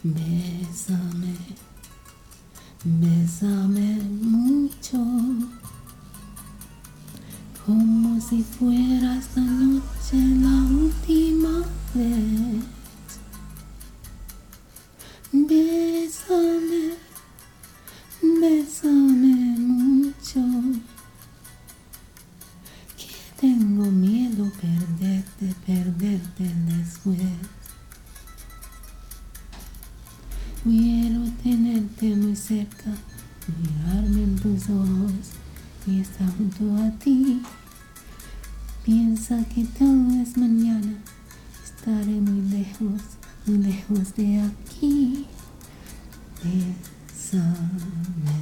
Bésame, bésame mucho, como si fuera esta noche la última vez. Bésame, bésame mucho, que tengo miedo perderte después. Quiero tenerte muy cerca, mirarme en tus ojos y estar junto a ti. Piensa que todo es mañana, estaré muy lejos de aquí. Bésame,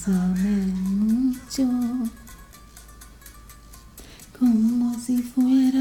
bésame mucho, como si fuera